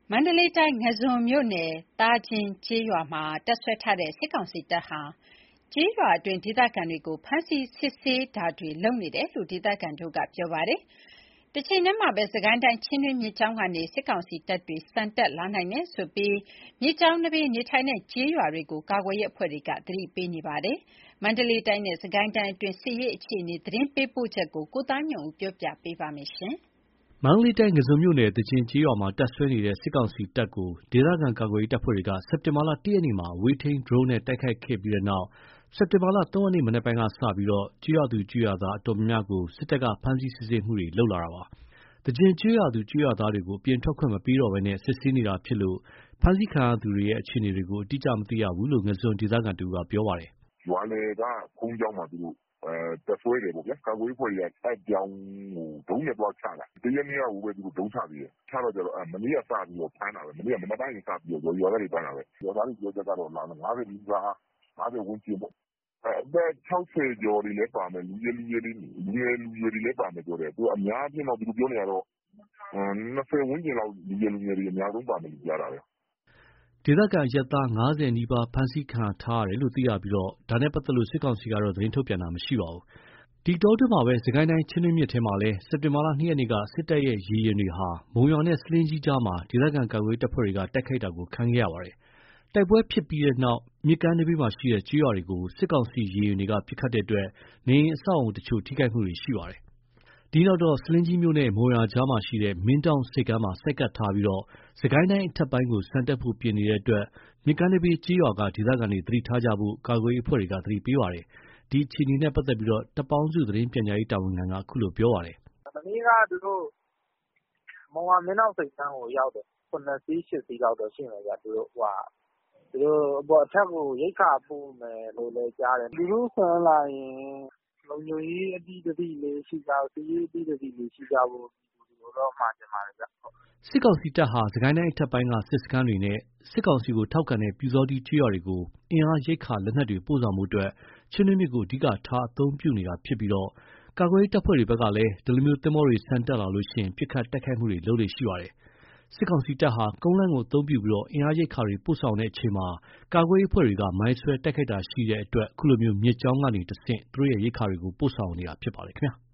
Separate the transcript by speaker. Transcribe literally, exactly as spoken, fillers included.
Speaker 1: မန္တလေးတိုင်းငါန်းဇွန်မြို့နယ်သားကျင်းကျေးရွာမှာတပ်စွဲထားတဲ့စစ်ကောင်စီတပ်ဟာကျေးရွာအတွင်းဒေသခံတွေကိုဖမ်းဆီးစစ်ဆေးတာတွေလုပ်နေတယ်လို့ဒေသခံတွေကပြောပါတယ်။တချိန်တည်းမှာပဲစစ်ကိုင်းတိုင်းချင်းတွင်းမြစ်ကြောင်းကနေစစ်ကောင်စီတပ်တွေစံတက်လာနိုင်တယ်ဆိုပြီးမြစ်ကြောင်းတစ်ဘေးနေထိုင်တဲ့ကျေးရွာတွေကိုကာကွယ်ရေးအဖွဲ့တွေကသတိပေးနေပါတယ်။မန္တလေးတိုင်းနဲ့စစ်ကိုင်းတိုင်းအတွင်းစစ်ရေးအခြေအနေသတင်းပေးပို့ချက်ကိုကိုသားညွန့်ဦးပြောပြပေးပါမယ်။
Speaker 2: မန္တလေးတိုင်းငါန်းဇွန်မြို့နယ်သကျင်ကျေးရွာမှာတပ်စွဲနေတဲ့စစ်ကောင်စီတပ်ကိုဒေသခံကာကွယ်ရေးတပ်ဖွဲ့တွေကစက်တင်ဘာလ ၁ ရက်နေ့မှာအဝေးထိန်း drone နဲ့တိုက်ခိုက်ခဲ့ပြီးတဲ့နောက်စက်တင်ဘာလ ၃ ရက်နေ့မနက်ပိုင်းကစပြီးကျေးရွာသူကျေးရွာသားအတော်များများကိုစစ်တပ်ကဖမ်းဆီးစစ်ဆေးမှုတွေလုပ်လာတာပါ။သကျင်ကျေးရွာသူကျေးရွာသားတွေကိုအပြင်ထွက်ခွင့်မပေးတော့ဘဲစစ်ဆေးနေတာဖြစ်လို့ဖမ်းဆီးခံရသူတွေရဲ့အခြေအနေတွေကိုအတိအကျမသိရဘူးလို့ငါန်းဇွန်ဒေသခံတဦးကပြောပါတယ်
Speaker 3: ။ရွာလယ်ကဘုန်းကြီးကျောင်းမှာသူတို့တပ်စွဲတယ်ပေါ့ဗျာကာကွယ်ရေးအဖွဲ့တွေကအဲ့ကြောင်းကိုဒုံးနဲ့သွားချတာတရက်နေ့ကဟိုပဲသူတို့ဒုံးချသေးတယ်ချတော့ကျတော့မနေ့ကစပြီးတော့ဖမ်းတာပဲမနေ့ကမနက်ပိုင်းကစပြီးတော့ရွာသားတွေဖမ်းတာပဲရွာသားတွေပြောချက်ကတော့လာငါးဆယ်နီးပါးငါးဆယ်ဝန်းကျင်ပေါ့အသက်၆၀ကျော်တွေလည်းပါမယ်လူငယ်လူရွယ်တွေလူငယ်လူရွယ်တွေလည်းပါမယ်ပြောတယ်သူအများကြီးတော့သူတို့ပြောနေရတော့၂၀ဝန်းကျင်လောက်လူငယ်လူငယ်တွေအများဆုံးပါမယ်လို့ကြားတာပဲ
Speaker 2: ဒေသခံအရပ်သားငါးဆယ်နီးပါးဖမ်းဆီးခံထားရတယ်လို့သိရပြီးဒါနဲ့ပတ်သက်လို့စစ်ကောင်စီကတော့သတင်းထုတ်ပြန်တာမရှိပါဘူး။ဒီတောအတွင်းမှာပဲစစ်ကိုင်းတိုင်းချင်းတွင်းမြစ်ထဲမှာလည်းစက်တင်ဘာလ ၂ ရက်နေ့ကစစ်တပ်ရဲ့ရေယာဉ်တွေဟာမုံရွာနဲ့ဆားလင်းကြီးကြားမှာဒေသခံကာကွယ်ရေးတပ်ဖွဲ့တွေကတိုက်ခိုက်တာကိုခံခဲ့ရပါတယ်။တိုက်ပွဲဖြစ်ပြီးတဲ့နောက်မြစ်ကမ်းနဘေးမှာရှိတဲ့ကျေးရွာတွေကိုစစ်ကောင်စီရေယာဉ်တွေကပစ်ခတ်တဲ့အတွက်နေအိမ်အဆောက်အအုံတချို့ထိခိုက်မှုတွေရှိပါတယ်။ဒီနောက်တော့ဆားလင်းကြီးမြို့နဲ့မုံရွာကြားမှာရှိတဲ့မင်းတောင်ဆိပ်ကမ်းမှာဆိုက်ကပ်ထားပြီးစစ်ကိုင်းတိုင်းအထက်ပိုင်းကိုဆန်တက်ဖို့ပြင်နေတဲ့အတွက်မြစ်ကမ်းနဘေးကျေးရွာကဒေသခံတွေသတိထားကြဖို့ကာကွယ်ရေးအဖွဲ့တွေကသတိပေးပါတယ်။ဒီအခြေအနေနဲ့ပတ်သက်လို့တပ်ပေါင်းစုသတင်းပြန်ကြားရေးတာဝန်ခံကအခုလိုပြောပါတယ်
Speaker 4: ။မနေ့ကသူတို့မုံရွာမင်းတောင်ဆိပ်ကမ်းကိုရောက်တယ်ခုနှစ်စီး၈စီးလောက်တော့ရှိမယ်ဗျသူတို့ဟိုသူတို့အထက်ကိုရိတ်ခါပို့မယ်လို့လည်းကြားတယ်သူတို့ဆန်လာရင်လုံခြုံရေးအတိအသတိလေးရှိကြစီးရေးအတိအသတိလေးရှိကြဖို့ဒီလိုတော့မှာချင်ပါတယ်ဗျ
Speaker 2: စစ်ကောင်စီတပ်ဟာစစ်ကိုင်းတိုင်းအထက်ပိုင်းကစစ်စခန်းတွေနဲ့စစ်ကောင်စီကိုထောက်ခံတဲ့ပျူစောထီးကျေးရွာတွေကိုအင်အားရိတ်ခါလက်နက်တွေပို့ဆောင်မှုအတွက်ချင်းတွင်းမြစ်ကိုအဓိကထားအသုံးပြုနေတာဖြစ်ပြီးကာကွယ်ရေးတပ်ဖွဲ့တွေဘက်ကလည်းဒီလိုသင်္ဘောတွေဆန်တက်လာရင်ပစ်ခတ်တိုက်ခိုက်မှုတွေလုပ်လေ့ရှိပါတယ်။စစ်ကောင်စီတပ်ဟာကုန်းလမ်းကိုအသုံးပြုပြီးအင်အားရိတ်ခါတွေပို့ဆောင်ချိန်မှာကာကွယ်ရေးအဖွဲ့တွေကမိုင်းဆွဲတိုက်ခိုက်တာရှိတဲ့အတွက်အခုလိုမြစ်ကြောင်းကနေတဆင့်သူတို့ရဲ့ရိတ်ခါတွေကိုပို့ဆောင်နေတာဖြစ်ပါတယ်ခင်ဗျာ။